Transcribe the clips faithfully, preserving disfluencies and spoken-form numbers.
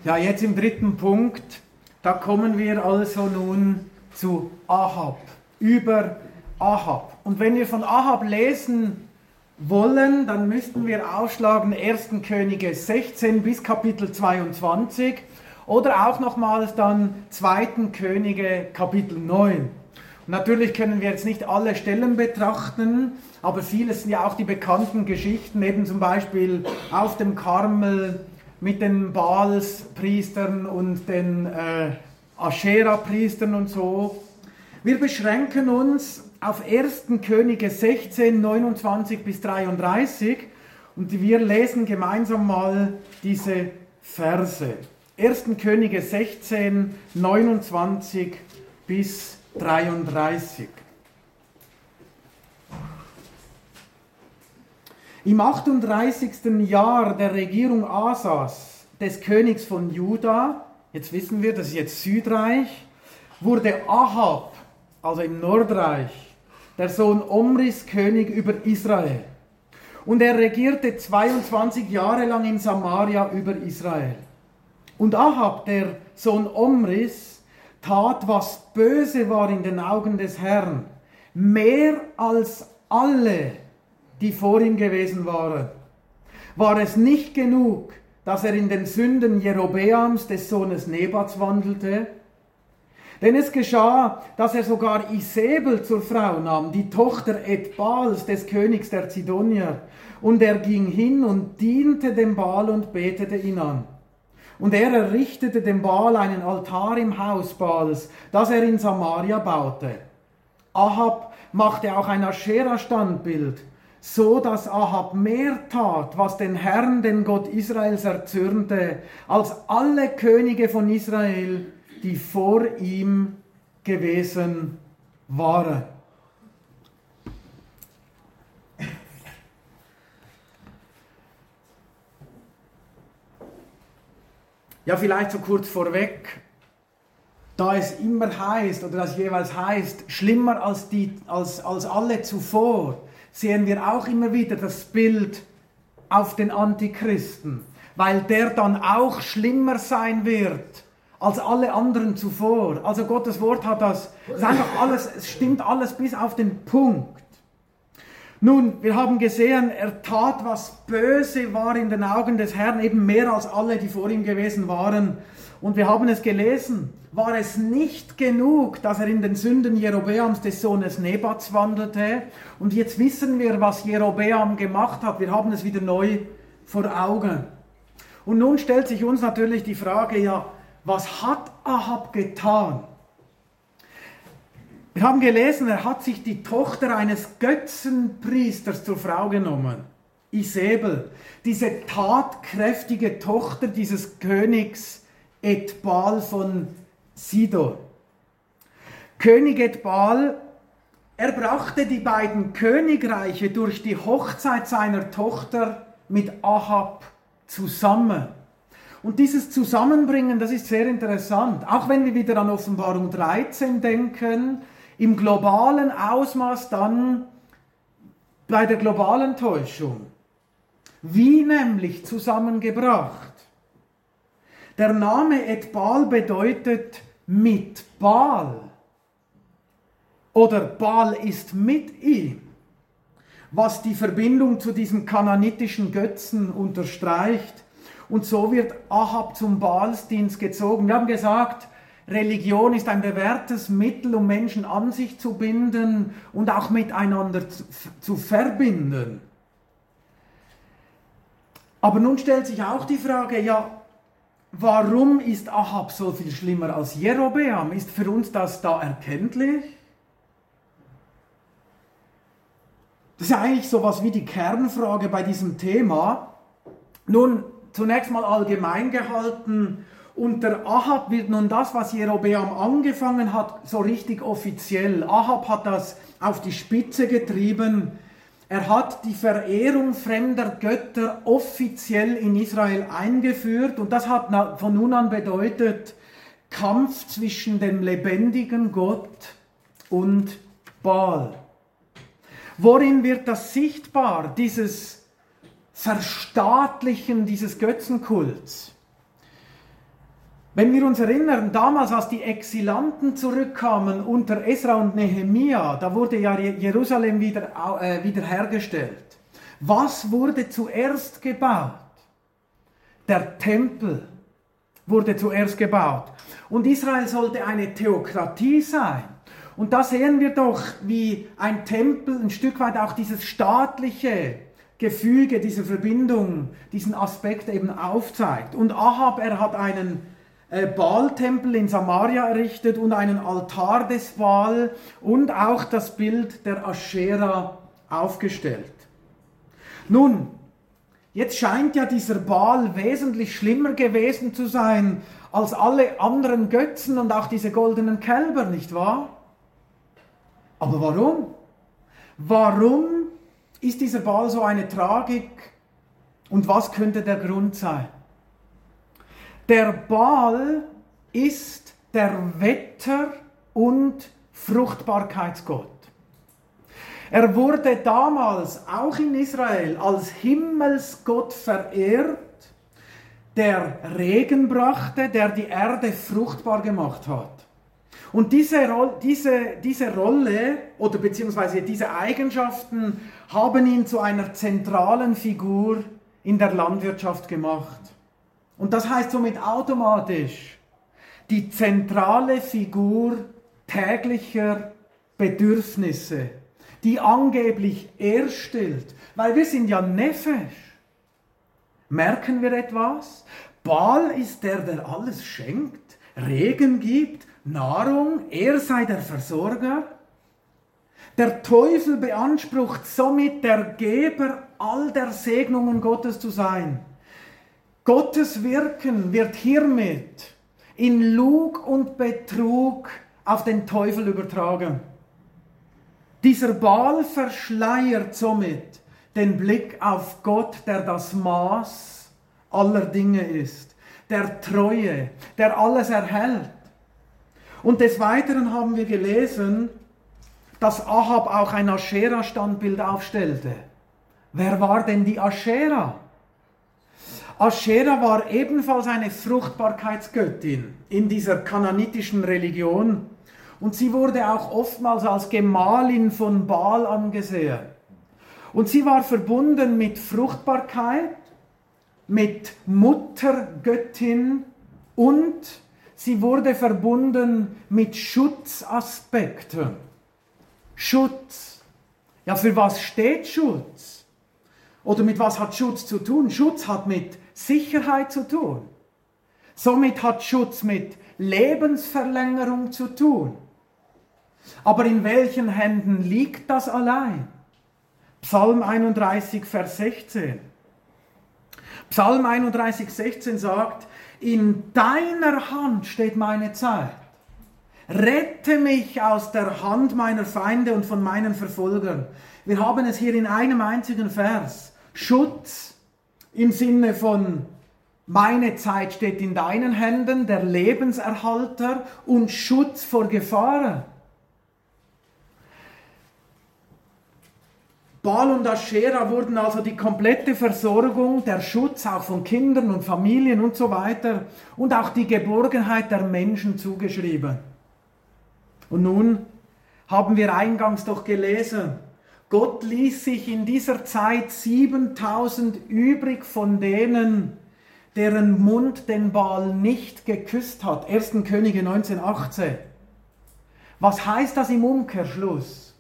Ja, jetzt im dritten Punkt, da kommen wir also nun zu Ahab, über Ahab. Und wenn wir von Ahab lesen wollen, dann müssten wir aufschlagen ersten Könige sechzehn bis Kapitel zweiundzwanzig oder auch nochmals dann zweiten Könige Kapitel neun. Und natürlich können wir jetzt nicht alle Stellen betrachten, aber vieles sind ja auch die bekannten Geschichten, eben zum Beispiel auf dem Karmel mit den Baalspriestern und den äh, Aschera-Priestern und so. Wir beschränken uns auf ersten Könige sechzehn, neunundzwanzig bis dreiunddreißig und wir lesen gemeinsam mal diese Verse. ersten Könige sechzehn, neunundzwanzig bis dreiunddreißig. Im achtunddreißigsten Jahr der Regierung Asas, des Königs von Juda, jetzt wissen wir, das ist jetzt Südreich, wurde Ahab, also im Nordreich, der Sohn Omris König über Israel. Und er regierte zweiundzwanzig Jahre lang in Samaria über Israel. Und Ahab, der Sohn Omris, tat, was böse war in den Augen des Herrn, mehr als alle, die vor ihm gewesen waren. War es nicht genug, dass er in den Sünden Jerobeams des Sohnes Nebats wandelte? Denn es geschah, dass er sogar Isebel zur Frau nahm, die Tochter Ethbaals des Königs der Zidonier, und er ging hin und diente dem Baal und betete ihn an. Und er errichtete dem Baal einen Altar im Haus Baals, das er in Samaria baute. Ahab machte auch ein Aschera-Standbild, so dass Ahab mehr tat, was den Herrn, den Gott Israels, erzürnte, als alle Könige von Israel, die vor ihm gewesen waren. Ja, vielleicht so kurz vorweg, da es immer heißt, oder das jeweils heißt, schlimmer als, die, als, als alle zuvor, sehen wir auch immer wieder das Bild auf den Antichristen, weil der dann auch schlimmer sein wird als alle anderen zuvor. Also Gottes Wort hat das, es ist einfach alles, es stimmt alles bis auf den Punkt. Nun, wir haben gesehen, er tat, was böse war in den Augen des Herrn, eben mehr als alle, die vor ihm gewesen waren. Und wir haben es gelesen, war es nicht genug, dass er in den Sünden Jerobeams des Sohnes Nebats wandelte. Und jetzt wissen wir, was Jerobeam gemacht hat. Wir haben es wieder neu vor Augen. Und nun stellt sich uns natürlich die Frage, ja, was hat Ahab getan? Wir haben gelesen, er hat sich die Tochter eines Götzenpriesters zur Frau genommen, Isebel, diese tatkräftige Tochter dieses Königs Ethbaal von Sidon. König Ethbaal, er brachte die beiden Königreiche durch die Hochzeit seiner Tochter mit Ahab zusammen. Und dieses Zusammenbringen, das ist sehr interessant. Auch wenn wir wieder an Offenbarung dreizehn denken, im globalen Ausmaß dann bei der globalen Täuschung. Wie nämlich zusammengebracht? Der Name Ethbaal bedeutet mit Baal oder Baal ist mit ihm, was die Verbindung zu diesem kananitischen Götzen unterstreicht. Und so wird Ahab zum Baalsdienst gezogen. Wir haben gesagt, Religion ist ein bewährtes Mittel, um Menschen an sich zu binden und auch miteinander zu, zu verbinden. Aber nun stellt sich auch die Frage, ja, warum ist Ahab so viel schlimmer als Jerobeam? Ist für uns das da erkenntlich? Das ist ja eigentlich sowas wie die Kernfrage bei diesem Thema. Nun, zunächst mal allgemein gehalten, unter Ahab wird nun das, was Jerobeam angefangen hat, so richtig offiziell. Ahab hat das auf die Spitze getrieben. Er hat die Verehrung fremder Götter offiziell in Israel eingeführt und das hat von nun an bedeutet Kampf zwischen dem lebendigen Gott und Baal. Worin wird das sichtbar, dieses Verstaatlichen dieses Götzenkults? Wenn wir uns erinnern, damals als die Exilanten zurückkamen unter Esra und Nehemia, da wurde ja Jerusalem wieder, äh, wiederhergestellt. Was wurde zuerst gebaut? Der Tempel wurde zuerst gebaut. Und Israel sollte eine Theokratie sein. Und da sehen wir doch, wie ein Tempel ein Stück weit auch dieses staatliche Gefüge, diese Verbindung, diesen Aspekt eben aufzeigt. Und Ahab, er hat einen Baal-Tempel in Samaria errichtet und einen Altar des Baal und auch das Bild der Aschera aufgestellt. Nun, jetzt scheint ja dieser Baal wesentlich schlimmer gewesen zu sein als alle anderen Götzen und auch diese goldenen Kälber, nicht wahr? Aber warum? Warum ist dieser Baal so eine Tragik und was könnte der Grund sein? Der Baal ist der Wetter- und Fruchtbarkeitsgott. Er wurde damals auch in Israel als Himmelsgott verehrt, der Regen brachte, der die Erde fruchtbar gemacht hat. Und diese, diese, diese Rolle oder beziehungsweise diese Eigenschaften haben ihn zu einer zentralen Figur in der Landwirtschaft gemacht. Und das heißt somit automatisch die zentrale Figur täglicher Bedürfnisse, die angeblich er stillt, weil wir sind ja nephesh. Merken wir etwas? Baal ist der, der alles schenkt, Regen gibt, Nahrung, er sei der Versorger. Der Teufel beansprucht somit, der Geber all der Segnungen Gottes zu sein. Gottes Wirken wird hiermit in Lug und Betrug auf den Teufel übertragen. Dieser Baal verschleiert somit den Blick auf Gott, der das Maß aller Dinge ist, der Treue, der alles erhält. Und des Weiteren haben wir gelesen, dass Ahab auch ein Aschera-Standbild aufstellte. Wer war denn die Aschera? Aschera war ebenfalls eine Fruchtbarkeitsgöttin in dieser kanaanitischen Religion und sie wurde auch oftmals als Gemahlin von Baal angesehen. Und sie war verbunden mit Fruchtbarkeit, mit Muttergöttin und sie wurde verbunden mit Schutzaspekten. Schutz. Ja, für was steht Schutz? Oder mit was hat Schutz zu tun? Schutz hat mit Sicherheit zu tun. Somit hat Schutz mit Lebensverlängerung zu tun. Aber in welchen Händen liegt das allein? Psalm einunddreißig, Vers sechzehn. Psalm einunddreißig, sechzehn sagt, in deiner Hand steht meine Zeit. Rette mich aus der Hand meiner Feinde und von meinen Verfolgern. Wir haben es hier in einem einzigen Vers. Schutz im Sinne von, meine Zeit steht in deinen Händen, der Lebenserhalter, und Schutz vor Gefahren. Baal und Aschera wurden also die komplette Versorgung, der Schutz auch von Kindern und Familien und so weiter und auch die Geborgenheit der Menschen zugeschrieben. Und nun haben wir eingangs doch gelesen, Gott ließ sich in dieser Zeit siebentausend übrig von denen, deren Mund den Baal nicht geküsst hat. erster Könige neunzehn, achtzehn. Was heißt das im Umkehrschluss?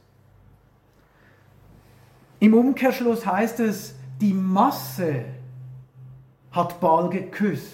Im Umkehrschluss heißt es, die Masse hat Baal geküsst.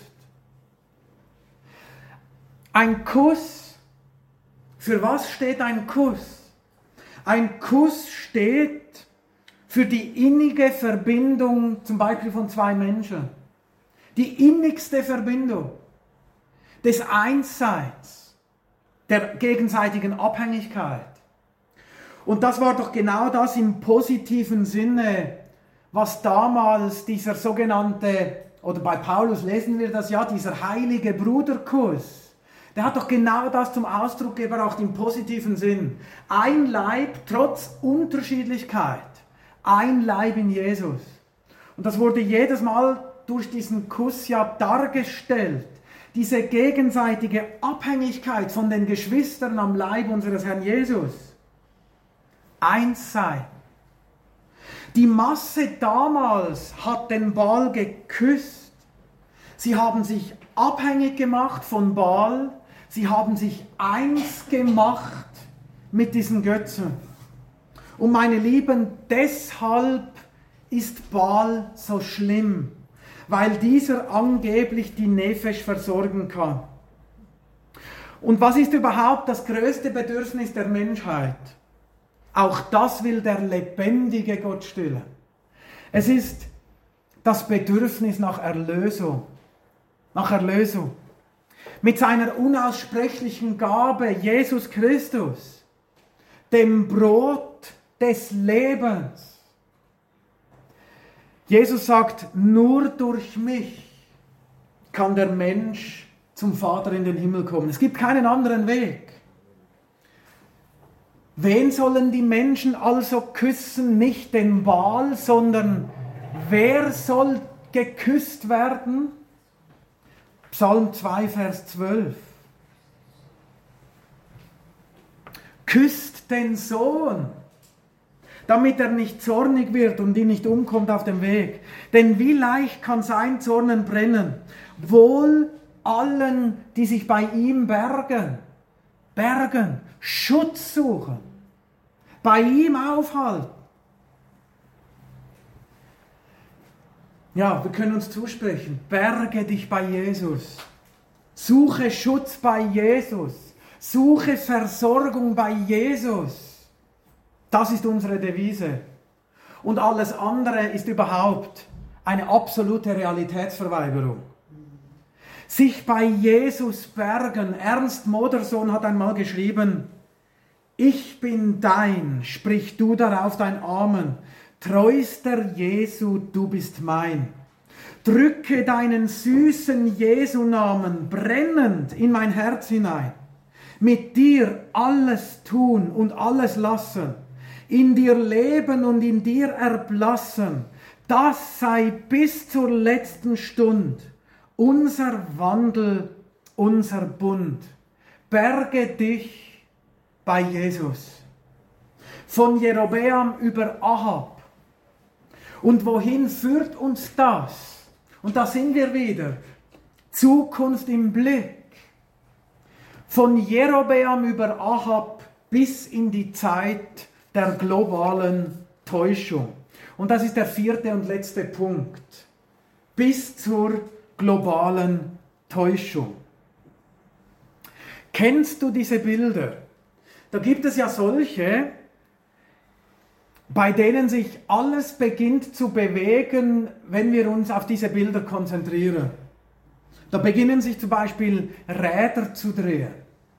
Ein Kuss, für was steht ein Kuss? Ein Kuss steht für die innige Verbindung zum Beispiel von zwei Menschen. Die innigste Verbindung des Einsseins, der gegenseitigen Abhängigkeit. Und das war doch genau das im positiven Sinne, was damals dieser sogenannte, oder bei Paulus lesen wir das ja, dieser heilige Bruderkuss, der hat doch genau das zum Ausdruck gebracht im positiven Sinn. Ein Leib trotz Unterschiedlichkeit, ein Leib in Jesus. Und das wurde jedes Mal durch diesen Kuss ja dargestellt, diese gegenseitige Abhängigkeit von den Geschwistern am Leib unseres Herrn Jesus. Eins sein. Die Masse damals hat den Baal geküsst. Sie haben sich abhängig gemacht von Baal. Sie haben sich eins gemacht mit diesen Götzen. Und meine Lieben, deshalb ist Baal so schlimm, weil dieser angeblich die Nefesh versorgen kann. Und was ist überhaupt das größte Bedürfnis der Menschheit? Auch das will der lebendige Gott stillen. Es ist das Bedürfnis nach Erlösung. Nach Erlösung. Mit seiner unaussprechlichen Gabe, Jesus Christus, dem Brot des Lebens. Jesus sagt, nur durch mich kann der Mensch zum Vater in den Himmel kommen. Es gibt keinen anderen Weg. Wen sollen die Menschen also küssen? Nicht den Baal, sondern wer soll geküsst werden? Psalm zwei, Vers zwölf. Küsst den Sohn, damit er nicht zornig wird und ihn nicht umkommt auf dem Weg. Denn wie leicht kann sein Zorn brennen? Wohl allen, die sich bei ihm bergen. Bergen, Schutz suchen, bei ihm aufhalten. Ja, wir können uns zusprechen, berge dich bei Jesus, suche Schutz bei Jesus, suche Versorgung bei Jesus. Das ist unsere Devise. Und alles andere ist überhaupt eine absolute Realitätsverweigerung. Sich bei Jesus bergen. Ernst Modersohn hat einmal geschrieben, ich bin dein, sprich du darauf dein Amen. Treuster Jesu, du bist mein. Drücke deinen süßen Jesu-Namen brennend in mein Herz hinein. Mit dir alles tun und alles lassen. In dir leben und in dir erblassen. Das sei bis zur letzten Stund unser Wandel, unser Bund. Berge dich bei Jesus. Von Jerobeam über Ahab. Und wohin führt uns das? Und da sind wir wieder. Zukunft im Blick. Von Jerobeam über Ahab bis in die Zeit der globalen Täuschung. Und das ist der vierte und letzte Punkt. Bis zur globalen Täuschung. Kennst du diese Bilder? Da gibt es ja solche, bei denen sich alles beginnt zu bewegen, wenn wir uns auf diese Bilder konzentrieren. Da beginnen sich zum Beispiel Räder zu drehen.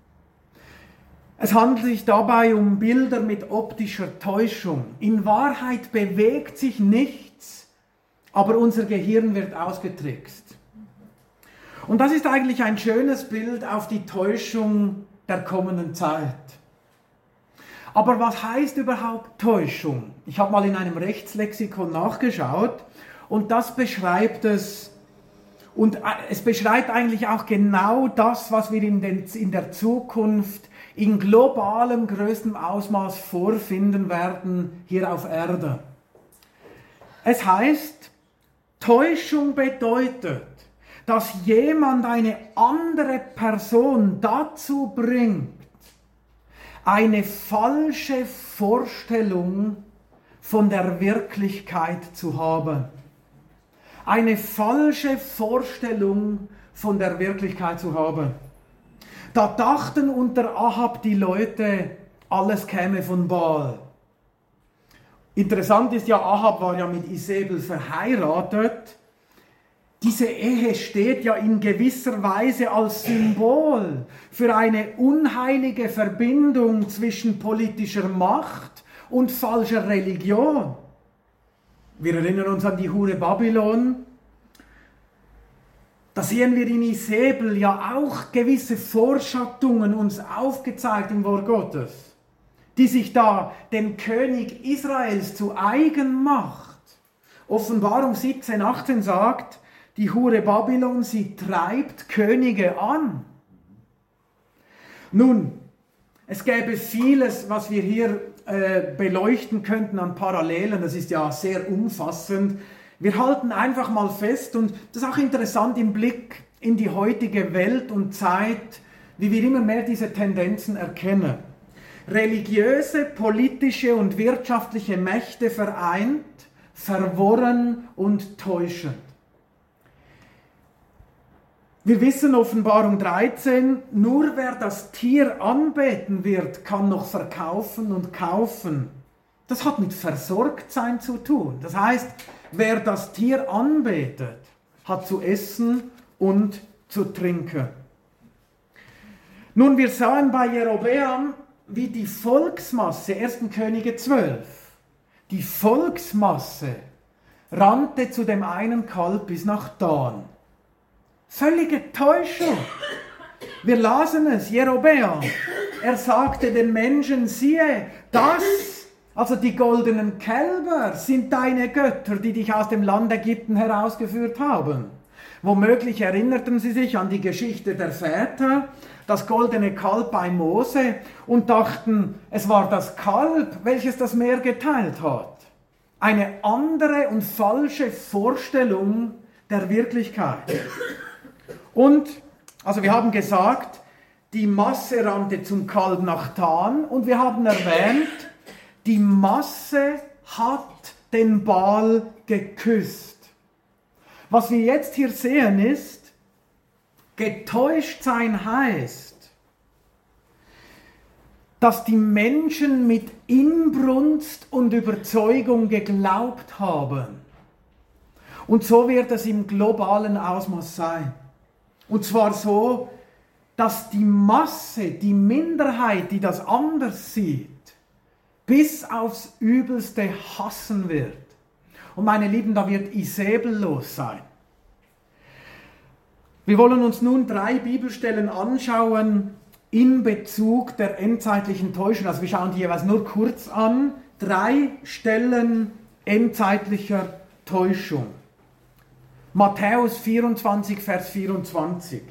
Es handelt sich dabei um Bilder mit optischer Täuschung. In Wahrheit bewegt sich nichts, aber unser Gehirn wird ausgetrickst. Und das ist eigentlich ein schönes Bild auf die Täuschung der kommenden Zeit. Aber was heißt überhaupt Täuschung? Ich habe mal in einem Rechtslexikon nachgeschaut und das beschreibt es, und es beschreibt eigentlich auch genau das, was wir in, den, in der Zukunft in globalem größtem Ausmaß vorfinden werden hier auf Erde. Es heißt, Täuschung bedeutet, dass jemand eine andere Person dazu bringt, eine falsche Vorstellung von der Wirklichkeit zu haben. Eine falsche Vorstellung von der Wirklichkeit zu haben. Da dachten unter Ahab die Leute, alles käme von Baal. Interessant ist ja, Ahab war ja mit Isabel verheiratet. Diese Ehe steht ja in gewisser Weise als Symbol für eine unheilige Verbindung zwischen politischer Macht und falscher Religion. Wir erinnern uns an die Hure Babylon. Da sehen wir in Isabel ja auch gewisse Vorschattungen uns aufgezeigt im Wort Gottes, die sich da den König Israels zu eigen macht. Offenbarung siebzehn, achtzehn sagt, Die Hure Babylon, sie treibt Könige an. Nun, es gäbe vieles, was wir hier äh, beleuchten könnten an Parallelen. Das ist ja sehr umfassend. Wir halten einfach mal fest, und das ist auch interessant im Blick in die heutige Welt und Zeit, wie wir immer mehr diese Tendenzen erkennen. Religiöse, politische und wirtschaftliche Mächte vereint, verworren und täuschend. Wir wissen, Offenbarung dreizehn, nur wer das Tier anbeten wird, kann noch verkaufen und kaufen. Das hat mit Versorgtsein zu tun. Das heißt, wer das Tier anbetet, hat zu essen und zu trinken. Nun, wir sahen bei Jerobeam, wie die Volksmasse, ersten Könige zwölf, die Volksmasse rannte zu dem einen Kalb bis nach Dan. Völlige Täuschung. Wir lasen es, Jerobeam. Er sagte den Menschen, siehe, das, also die goldenen Kälber, sind deine Götter, die dich aus dem Land Ägypten herausgeführt haben. Womöglich erinnerten sie sich an die Geschichte der Väter, das goldene Kalb bei Mose, und dachten, es war das Kalb, welches das Meer geteilt hat. Eine andere und falsche Vorstellung der Wirklichkeit. Und, also wir haben gesagt, die Masse rannte zum Kalb nach Dan, und wir haben erwähnt, die Masse hat den Baal geküsst. Was wir jetzt hier sehen ist, getäuscht sein heißt, dass die Menschen mit Inbrunst und Überzeugung geglaubt haben. Und so wird es im globalen Ausmaß sein. Und zwar so, dass die Masse, die Minderheit, die das anders sieht, bis aufs Übelste hassen wird. Und meine Lieben, da wird Isabel los sein. Wir wollen uns nun drei Bibelstellen anschauen in Bezug der endzeitlichen Täuschung. Also wir schauen die jeweils nur kurz an. Drei Stellen endzeitlicher Täuschung. Matthäus vierundzwanzig, Vers vierundzwanzig.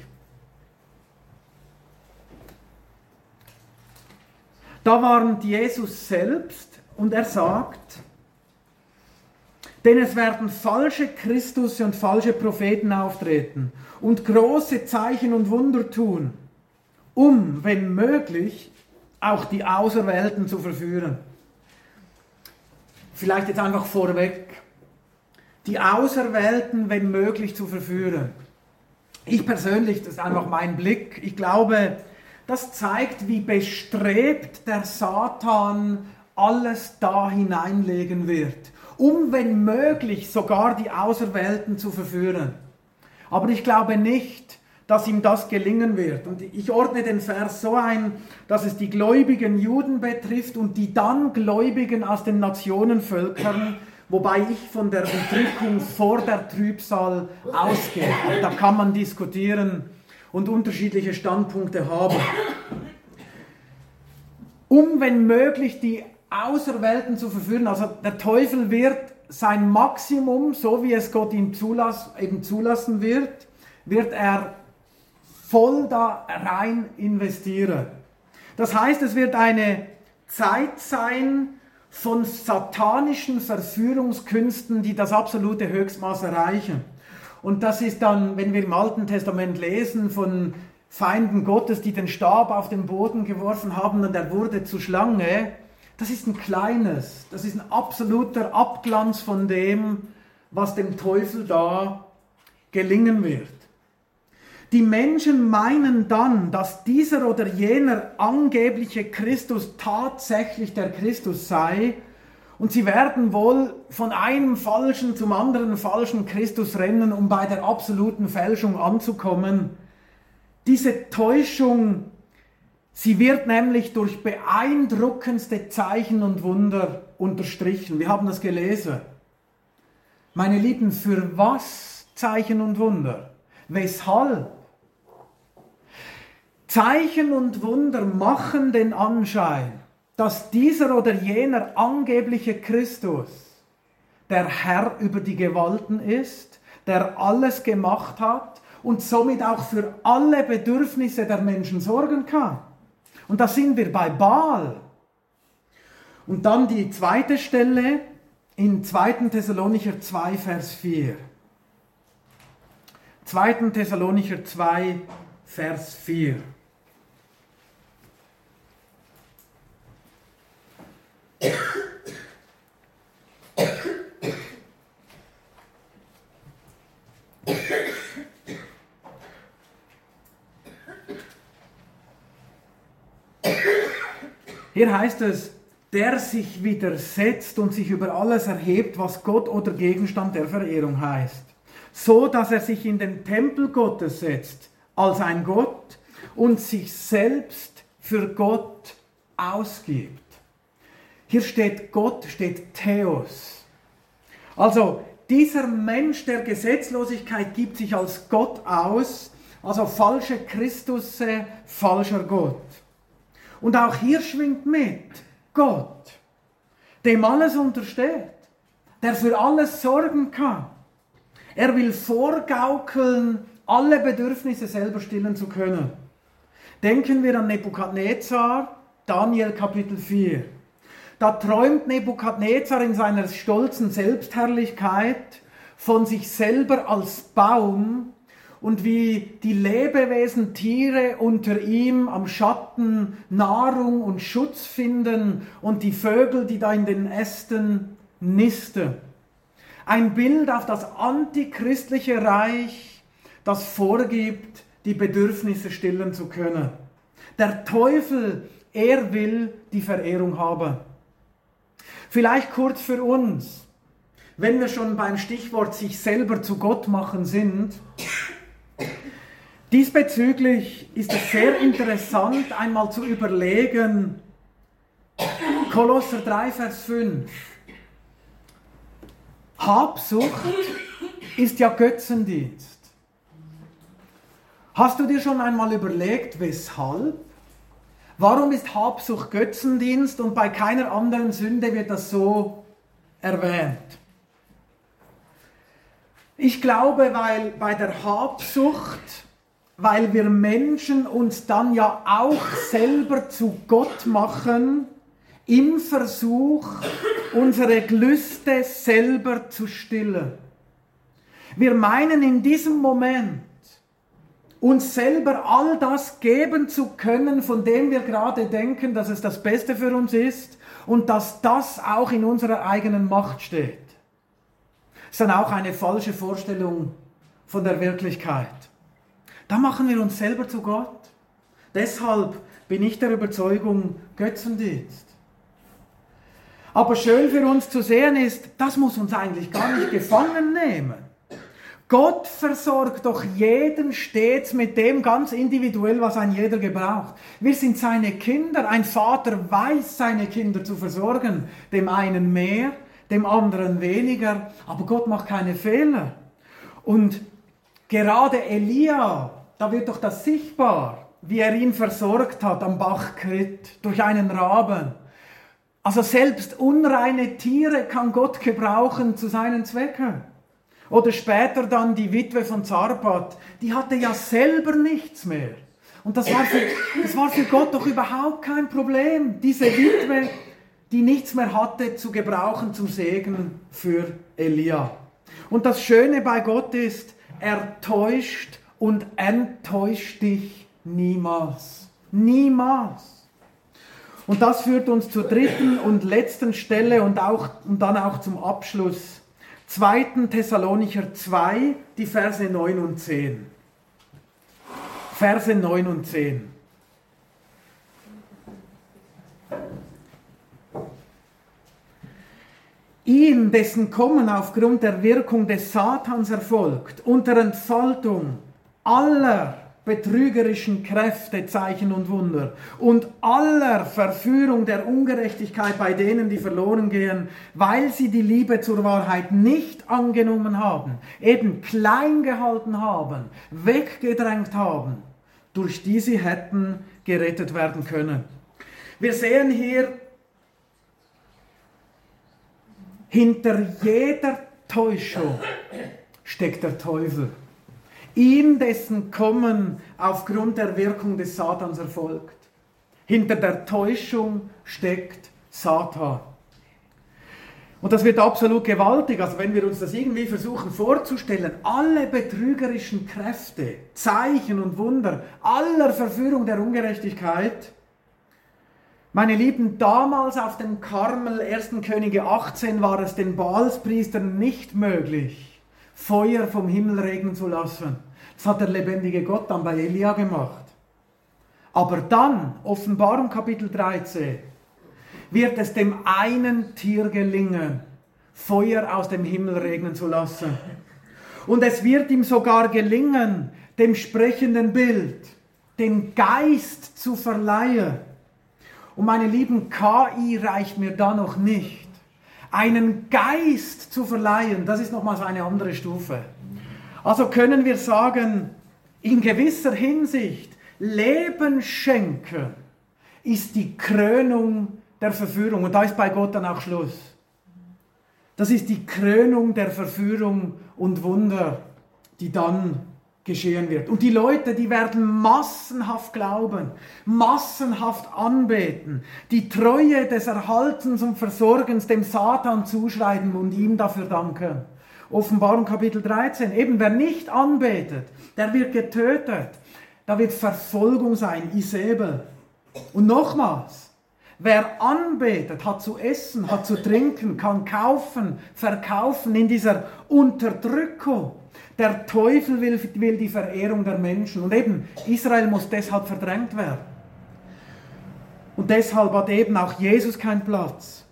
Da warnt Jesus selbst und er sagt, denn es werden falsche Christusse und falsche Propheten auftreten und große Zeichen und Wunder tun, um, wenn möglich, auch die Auserwählten zu verführen. Vielleicht jetzt einfach vorweg. Die Auserwählten, wenn möglich, zu verführen. Ich persönlich, das ist einfach mein Blick, ich glaube, das zeigt, wie bestrebt der Satan alles da hineinlegen wird, um, wenn möglich, sogar die Auserwählten zu verführen. Aber ich glaube nicht, dass ihm das gelingen wird. Und ich ordne den Vers so ein, dass es die gläubigen Juden betrifft und die dann Gläubigen aus den Nationenvölkern, wobei ich von der Entrückung vor der Trübsal ausgehe. Da kann man diskutieren und unterschiedliche Standpunkte haben. Um, wenn möglich, die Auserwählten zu verführen. Also der Teufel wird sein Maximum, so wie es Gott ihm zulass, eben zulassen wird, wird er voll da rein investieren. Das heißt, es wird eine Zeit sein von satanischen Verführungskünsten, die das absolute Höchstmaß erreichen. Und das ist dann, wenn wir im Alten Testament lesen, von Feinden Gottes, die den Stab auf den Boden geworfen haben und er wurde zur Schlange. Das ist ein kleines, das ist ein absoluter Abglanz von dem, was dem Teufel da gelingen wird. Die Menschen meinen dann, dass dieser oder jener angebliche Christus tatsächlich der Christus sei, und sie werden wohl von einem falschen zum anderen falschen Christus rennen, um bei der absoluten Fälschung anzukommen. Diese Täuschung, sie wird nämlich durch beeindruckendste Zeichen und Wunder unterstrichen. Wir haben das gelesen. Meine Lieben, für was Zeichen und Wunder? Weshalb? Zeichen und Wunder machen den Anschein, dass dieser oder jener angebliche Christus der Herr über die Gewalten ist, der alles gemacht hat und somit auch für alle Bedürfnisse der Menschen sorgen kann. Und da sind wir bei Baal. Und dann die zweite Stelle in zweiter Thessalonicher zwei, Vers vier. zweiter Thessalonicher zwei, Vers vier. Hier heißt es, der sich widersetzt und sich über alles erhebt, was Gott oder Gegenstand der Verehrung heißt, so dass er sich in den Tempel Gottes setzt als ein Gott und sich selbst für Gott ausgibt. Hier steht Gott, steht Theos. Also dieser Mensch der Gesetzlosigkeit gibt sich als Gott aus, also falsche Christusse, falscher Gott. Und auch hier schwingt mit Gott, dem alles untersteht, der für alles sorgen kann. Er will vorgaukeln, alle Bedürfnisse selber stillen zu können. Denken wir an Nebukadnezar, Daniel Kapitel vier. Da träumt Nebukadnezar in seiner stolzen Selbstherrlichkeit von sich selber als Baum und wie die Lebewesen, Tiere unter ihm am Schatten Nahrung und Schutz finden und die Vögel, die da in den Ästen nisten. Ein Bild auf das antichristliche Reich, das vorgibt, die Bedürfnisse stillen zu können. Der Teufel, er will die Verehrung haben. Vielleicht kurz für uns, wenn wir schon beim Stichwort sich selber zu Gott machen sind. Diesbezüglich ist es sehr interessant, einmal zu überlegen, Kolosser drei, Vers fünf. Habsucht ist ja Götzendienst. Hast du dir schon einmal überlegt, weshalb? Warum ist Habsucht Götzendienst und bei keiner anderen Sünde wird das so erwähnt? Ich glaube, weil bei der Habsucht, weil wir Menschen uns dann ja auch selber zu Gott machen, im Versuch, unsere Gelüste selber zu stillen. Wir meinen in diesem Moment, uns selber all das geben zu können, von dem wir gerade denken, dass es das Beste für uns ist und dass das auch in unserer eigenen Macht steht. Das ist dann auch eine falsche Vorstellung von der Wirklichkeit. Da machen wir uns selber zu Gott. Deshalb bin ich der Überzeugung, Götzendienst. Aber schön für uns zu sehen ist, das muss uns eigentlich gar nicht gefangen nehmen. Gott versorgt doch jeden stets mit dem ganz individuell, was ein jeder gebraucht. Wir sind seine Kinder. Ein Vater weiß, seine Kinder zu versorgen. Dem einen mehr, dem anderen weniger. Aber Gott macht keine Fehler. Und gerade Elia, da wird doch das sichtbar, wie er ihn versorgt hat am Bach Krit durch einen Raben. Also selbst unreine Tiere kann Gott gebrauchen zu seinen Zwecken. Oder später dann die Witwe von Zarpat, die hatte ja selber nichts mehr. Und das war, für, das war für Gott doch überhaupt kein Problem, diese Witwe, die nichts mehr hatte, zu gebrauchen zum Segen für Elia. Und das Schöne bei Gott ist, er täuscht und enttäuscht dich niemals. Niemals. Und das führt uns zur dritten und letzten Stelle und, auch, und dann auch zum Abschluss. zweiter Thessalonicher zwei, die Verse neun und zehn. Verse neun und zehn. Ihn, dessen Kommen aufgrund der Wirkung des Satans erfolgt, unter Entfaltung aller betrügerischen Kräfte, Zeichen und Wunder und aller Verführung der Ungerechtigkeit bei denen, die verloren gehen, weil sie die Liebe zur Wahrheit nicht angenommen haben, eben klein gehalten haben, weggedrängt haben, durch die sie hätten gerettet werden können. Wir sehen hier, hinter jeder Täuschung steckt der Teufel. Ihm, dessen Kommen aufgrund der Wirkung des Satans erfolgt. Hinter der Täuschung steckt Satan. Und das wird absolut gewaltig, also wenn wir uns das irgendwie versuchen vorzustellen, alle betrügerischen Kräfte, Zeichen und Wunder, aller Verführung der Ungerechtigkeit. Meine Lieben, damals auf dem Karmel, ersten Könige achtzehn, war es den Baalspriestern nicht möglich, Feuer vom Himmel regnen zu lassen. Das hat der lebendige Gott dann bei Elia gemacht. Aber dann, Offenbarung Kapitel dreizehn, wird es dem einen Tier gelingen, Feuer aus dem Himmel regnen zu lassen. Und es wird ihm sogar gelingen, dem sprechenden Bild den Geist zu verleihen. Und meine Lieben, K I reicht mir da noch nicht. Einen Geist zu verleihen, das ist nochmals eine andere Stufe. Also können wir sagen, in gewisser Hinsicht, Leben schenken ist die Krönung der Verführung. Und da ist bei Gott dann auch Schluss. Das ist die Krönung der Verführung und Wunder, die dann geschehen wird. Und die Leute, die werden massenhaft glauben, massenhaft anbeten, die Treue des Erhaltens und Versorgens dem Satan zuschreiben und ihm dafür danken. Offenbarung Kapitel dreizehn. Eben, wer nicht anbetet, der wird getötet. Da wird Verfolgung sein, Isabel. Und nochmals, wer anbetet, hat zu essen, hat zu trinken, kann kaufen, verkaufen in dieser Unterdrückung. Der Teufel will, will die Verehrung der Menschen. Und eben, Israel muss deshalb verdrängt werden. Und deshalb hat eben auch Jesus keinen Platz.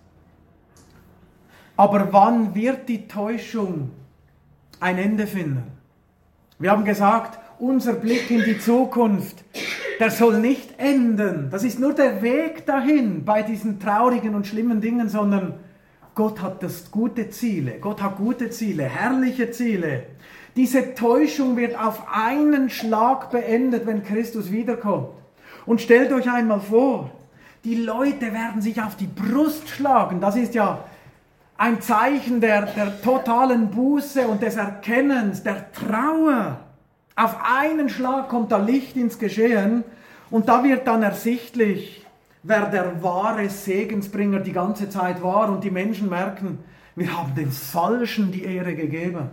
Aber wann wird die Täuschung ein Ende finden? Wir haben gesagt, unser Blick in die Zukunft, der soll nicht enden. Das ist nur der Weg dahin bei diesen traurigen und schlimmen Dingen, sondern Gott hat das gute Ziele. Gott hat gute Ziele, herrliche Ziele. Diese Täuschung wird auf einen Schlag beendet, wenn Christus wiederkommt. Und stellt euch einmal vor, die Leute werden sich auf die Brust schlagen. Das ist ja ein Zeichen der, der totalen Buße und des Erkennens, der Trauer. Auf einen Schlag kommt da Licht ins Geschehen und da wird dann ersichtlich, wer der wahre Segensbringer die ganze Zeit war und die Menschen merken, wir haben den Falschen die Ehre gegeben.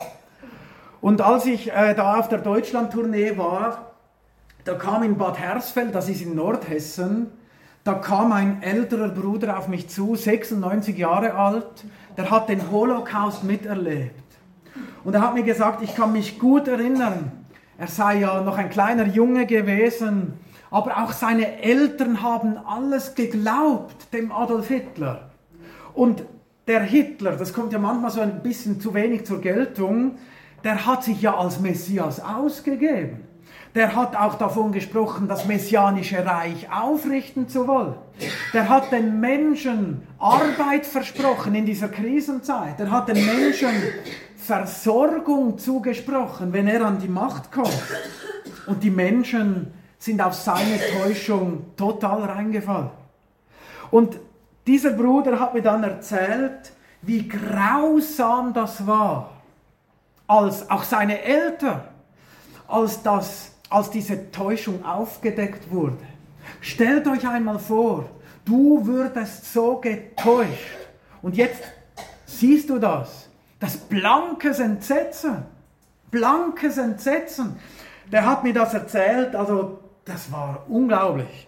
Und als ich äh, da auf der Deutschlandtournee war, da kam in Bad Hersfeld, das ist in Nordhessen, da kam ein älterer Bruder auf mich zu, sechsundneunzig Jahre alt, der hat den Holocaust miterlebt. Und er hat mir gesagt, ich kann mich gut erinnern, er sei ja noch ein kleiner Junge gewesen, aber auch seine Eltern haben alles geglaubt, dem Adolf Hitler. Und der Hitler, das kommt ja manchmal so ein bisschen zu wenig zur Geltung, der hat sich ja als Messias ausgegeben. Der hat auch davon gesprochen, das messianische Reich aufrichten zu wollen. Der hat den Menschen Arbeit versprochen in dieser Krisenzeit. Der hat den Menschen Versorgung zugesprochen, wenn er an die Macht kommt. Und die Menschen sind auf seine Täuschung total reingefallen. Und dieser Bruder hat mir dann erzählt, wie grausam das war, als auch seine Eltern, als das als diese Täuschung aufgedeckt wurde. Stellt euch einmal vor, du würdest so getäuscht. Und jetzt siehst du das. Das blankes Entsetzen. Blankes Entsetzen. Der hat mir das erzählt, also das war unglaublich.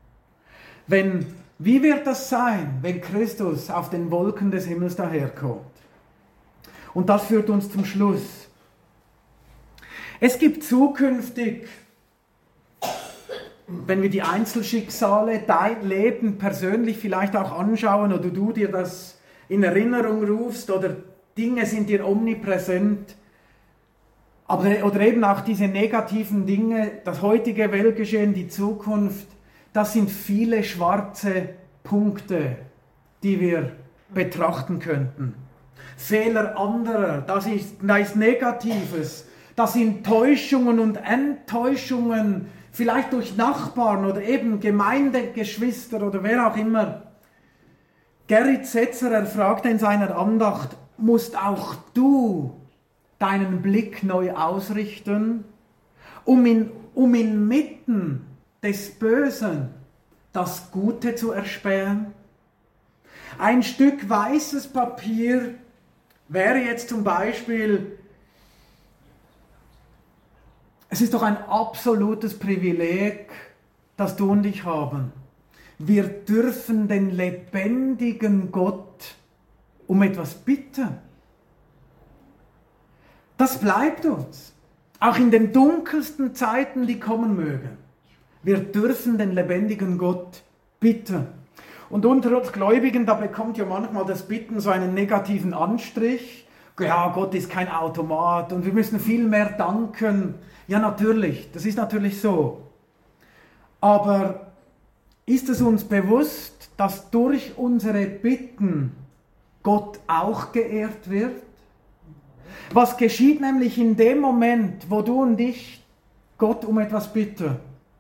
Wenn, wie wird das sein, wenn Christus auf den Wolken des Himmels daherkommt? Und das führt uns zum Schluss. Es gibt zukünftig, wenn wir die Einzelschicksale, dein Leben persönlich vielleicht auch anschauen oder du dir das in Erinnerung rufst oder Dinge sind dir omnipräsent, aber, oder eben auch diese negativen Dinge, das heutige Weltgeschehen, die Zukunft, das sind viele schwarze Punkte, die wir betrachten könnten. Fehler anderer, das ist, das ist Negatives. Das sind Täuschungen und Enttäuschungen, vielleicht durch Nachbarn oder eben Gemeindegeschwister oder wer auch immer. Gerrit Setzer, er fragte in seiner Andacht, musst auch du deinen Blick neu ausrichten, um, in, um inmitten des Bösen das Gute zu erspähen? Ein Stück weißes Papier wäre jetzt zum Beispiel, es ist doch ein absolutes Privileg, das du und ich haben. Wir dürfen den lebendigen Gott um etwas bitten. Das bleibt uns, auch in den dunkelsten Zeiten, die kommen mögen. Wir dürfen den lebendigen Gott bitten. Und unter uns Gläubigen, da bekommt ja manchmal das Bitten so einen negativen Anstrich. Ja, Gott ist kein Automat und wir müssen viel mehr danken. Ja, natürlich, das ist natürlich so. Aber ist es uns bewusst, dass durch unsere Bitten Gott auch geehrt wird? Was geschieht nämlich in dem Moment, wo du und ich Gott um etwas bitten?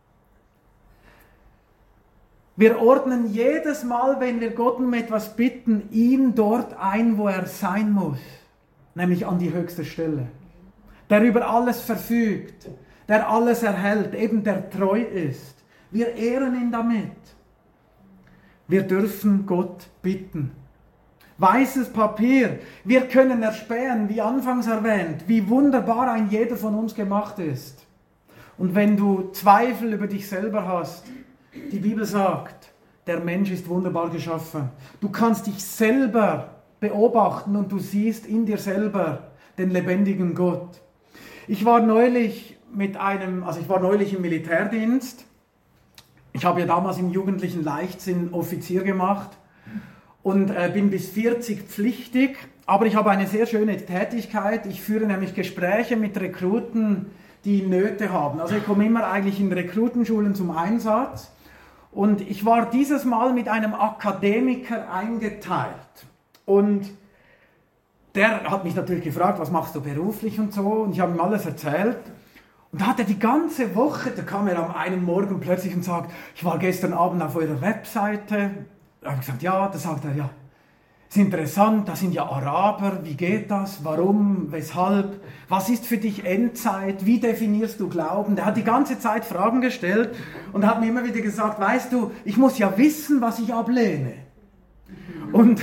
Wir ordnen jedes Mal, wenn wir Gott um etwas bitten, ihn dort ein, wo er sein muss, nämlich an die höchste Stelle, der über alles verfügt, der alles erhält, eben der treu ist. Wir ehren ihn damit. Wir dürfen Gott bitten. Weißes Papier, wir können erspähen, wie anfangs erwähnt, wie wunderbar ein jeder von uns gemacht ist. Und wenn du Zweifel über dich selber hast, die Bibel sagt, der Mensch ist wunderbar geschaffen. Du kannst dich selber beobachten und du siehst in dir selber den lebendigen Gott. Ich war neulich mit einem, also ich war neulich im Militärdienst. Ich habe ja damals im jugendlichen Leichtsinn Offizier gemacht und äh, bin bis vierzig pflichtig, aber ich habe eine sehr schöne Tätigkeit. Ich führe nämlich Gespräche mit Rekruten, die Nöte haben. Also ich komme immer eigentlich in Rekrutenschulen zum Einsatz und ich war dieses Mal mit einem Akademiker eingeteilt und der hat mich natürlich gefragt, was machst du beruflich und so, und ich habe ihm alles erzählt. Und da hat er die ganze Woche, da kam er am einen Morgen plötzlich und sagt, ich war gestern Abend auf eurer Webseite. Da habe ich gesagt, ja, da sagt er, ja, ist interessant, das sind ja Araber, wie geht das, warum, weshalb, was ist für dich Endzeit, wie definierst du Glauben? Der hat die ganze Zeit Fragen gestellt und hat mir immer wieder gesagt, weißt du, ich muss ja wissen, was ich ablehne. Und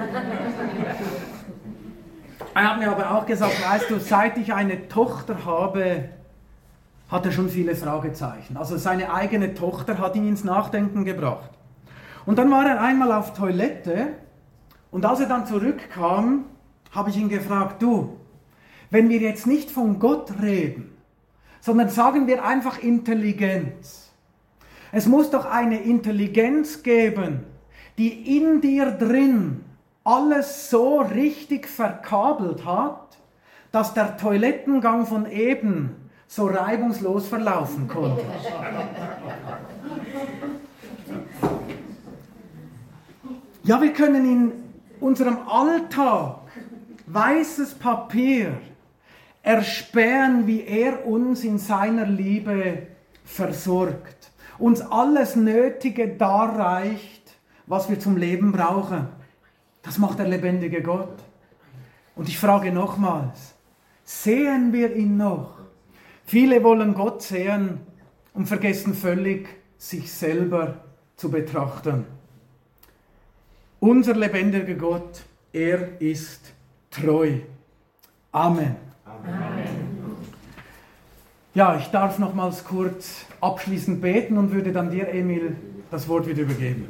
er hat mir aber auch gesagt, weißt du, seit ich eine Tochter habe, hat er schon viele Fragezeichen. Also seine eigene Tochter hat ihn ins Nachdenken gebracht. Und dann war er einmal auf Toilette und als er dann zurückkam, habe ich ihn gefragt, du, wenn wir jetzt nicht von Gott reden, sondern sagen wir einfach Intelligenz. Es muss doch eine Intelligenz geben, die in dir drin alles so richtig verkabelt hat, dass der Toilettengang von eben so reibungslos verlaufen konnte. Ja, wir können in unserem Alltag weißes Papier erspähen, wie er uns in seiner Liebe versorgt, uns alles Nötige darreicht, was wir zum Leben brauchen. Das macht der lebendige Gott. Und ich frage nochmals, sehen wir ihn noch? Viele wollen Gott sehen und vergessen völlig, sich selber zu betrachten. Unser lebendiger Gott, er ist treu. Amen. Amen. Ja, ich darf nochmals kurz abschließend beten und würde dann dir, Emil, das Wort wieder übergeben.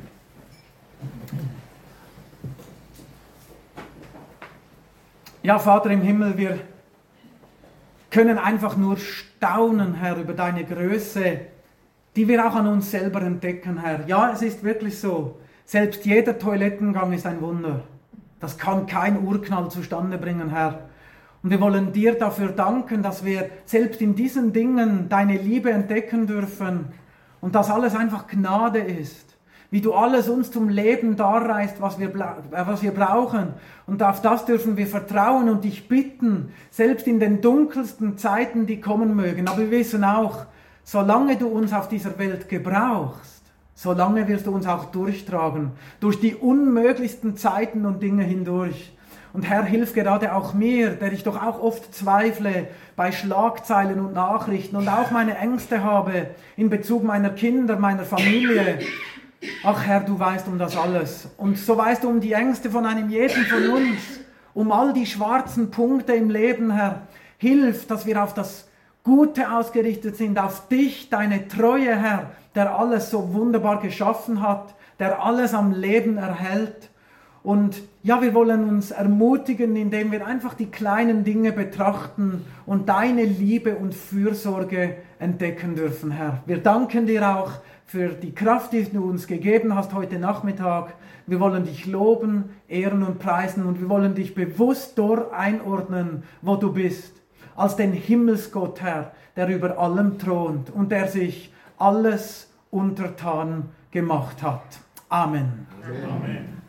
Ja, Vater im Himmel, wir können einfach nur staunen, Herr, über deine Größe, die wir auch an uns selber entdecken, Herr. Ja, es ist wirklich so. Selbst jeder Toilettengang ist ein Wunder. Das kann kein Urknall zustande bringen, Herr. Und wir wollen dir dafür danken, dass wir selbst in diesen Dingen deine Liebe entdecken dürfen und dass alles einfach Gnade ist. Wie du alles uns zum Leben darreichst, was wir, was wir brauchen. Und auf das dürfen wir vertrauen und dich bitten, selbst in den dunkelsten Zeiten, die kommen mögen. Aber wir wissen auch, solange du uns auf dieser Welt gebrauchst, solange wirst du uns auch durchtragen, durch die unmöglichsten Zeiten und Dinge hindurch. Und Herr, hilf gerade auch mir, der ich doch auch oft zweifle bei Schlagzeilen und Nachrichten und auch meine Ängste habe in Bezug meiner Kinder, meiner Familie. Ach Herr, du weißt um das alles. Und so weißt du um die Ängste von einem jeden von uns, um all die schwarzen Punkte im Leben, Herr. Hilf, dass wir auf das Gute ausgerichtet sind, auf dich, deine Treue, Herr, der alles so wunderbar geschaffen hat, der alles am Leben erhält. Und ja, wir wollen uns ermutigen, indem wir einfach die kleinen Dinge betrachten und deine Liebe und Fürsorge entdecken dürfen, Herr. Wir danken dir auch für die Kraft, die du uns gegeben hast heute Nachmittag. Wir wollen dich loben, ehren und preisen und wir wollen dich bewusst dort einordnen, wo du bist, als den Himmelsgott, Herr, der über allem thront und der sich alles untertan gemacht hat. Amen. Amen.